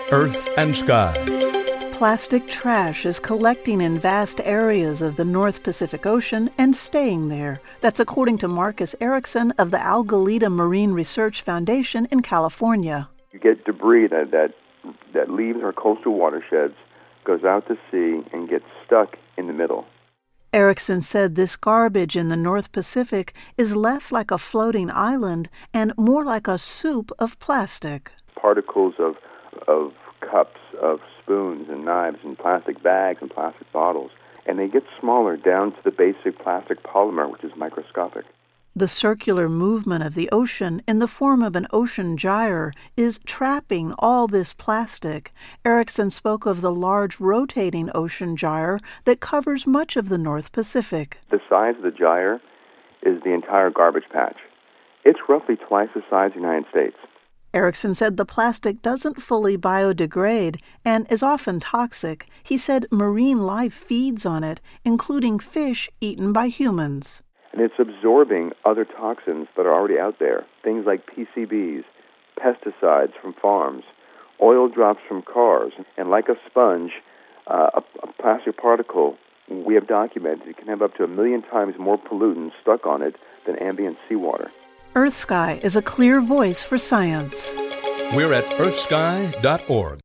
Earth and Sky. Plastic trash is collecting in vast areas of the North Pacific Ocean and staying there. That's according to Marcus Erickson of the Algalita Marine Research Foundation in California. You get debris that leaves our coastal watersheds, goes out to sea, and gets stuck in the middle. Erickson said this garbage in the North Pacific is less like a floating island and more like a soup of plastic. Particles of cups, of spoons and knives and plastic bags and plastic bottles, and they get smaller down to the basic plastic polymer, which is microscopic. The circular movement of the ocean in the form of an ocean gyre is trapping all this plastic. Erickson spoke of the large rotating ocean gyre that covers much of the North Pacific. The size of the gyre is the entire garbage patch. It's roughly twice the size of the United States. Erickson said the plastic doesn't fully biodegrade and is often toxic. He said marine life feeds on it, including fish eaten by humans. And it's absorbing other toxins that are already out there, things like PCBs, pesticides from farms, oil drops from cars, and like a sponge, a plastic particle we have documented it can have up to 1 million times more pollutants stuck on it than ambient seawater. EarthSky is a clear voice for science. We're at earthsky.org.